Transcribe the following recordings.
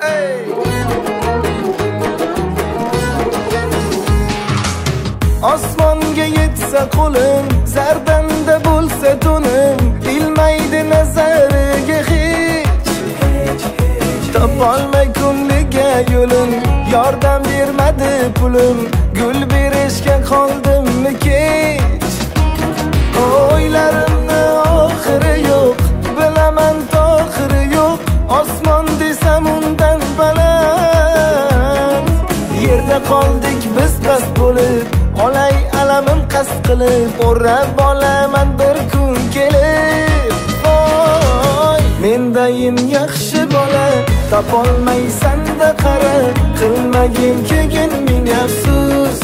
Osmonga yetsa qo'lim, zardanda bo'lsa to'nim, ilmaydi nazariga hech. Topolmay ko'ngliga yo'lim, yordam bermadi pulim, gul berishga qoldimmi kech. O'ylarimni oxiri yo'q, bilaman to'xiri yo'q, osmon desam undan baland. Yerda qoldik biz bast bo'lib, olay alamim qasd qilib, o'rab olaman bir kun kelib. Voy, mendayin yaxshi bola, topolmaysan-da qara, qilmagin keyin ming afsus.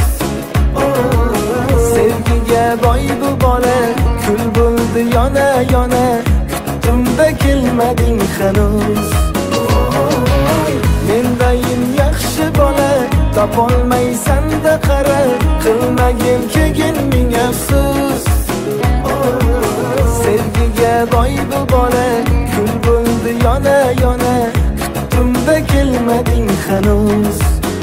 Sevgiga boy bu bola, kul bo'ldi yona yona, kutdim-da kelmading hanuz. Mendayin yaxshi bola, topolmaysan-da qara, qilmagin keyin ming afsus. Sevgiga boy bu bola, kul bo'ldi yona yona, kutdim-da kelmading hanuz.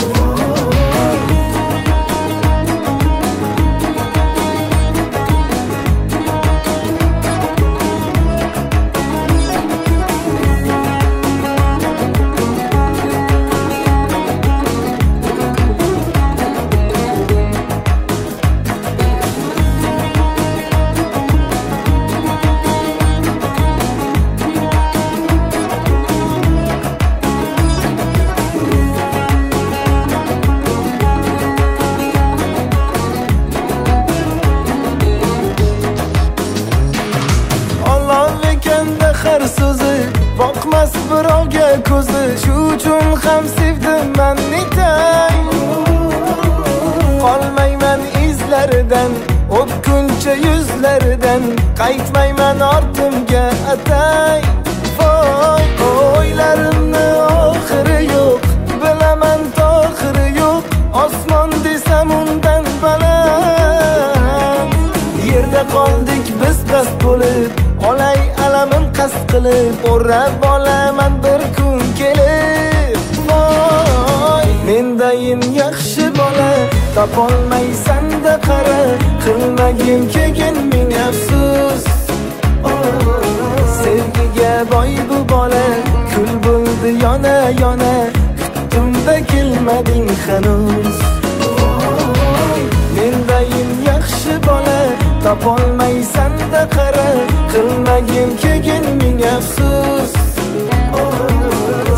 Har so'zi boqmas birovga ko'zi, shu uchun ham sevdim men netay. Qolmayman izlaridan, o'pkuncha yuzlaridan, qaytmayman ortimga atay. Voy, o'ylarimni oxiri yo'q, bilaman to'xiri yo'q, osmon desam undan baland. Yerda qoldik biz bast bo'lib, olay alamim qasd qilib, o'rab olaman bir kun kelib. Voy, mendayin yaxshi bola, topolmaysan-da qara, qilmagin keyin ming afsus. Sevgiga boy bu bola, kul bo'ldi yona yona, kutdim-da kelmading hanuz. Mendayin yaxshi bola, topolmaysan-da qara, qilmagin keyin ming afsus.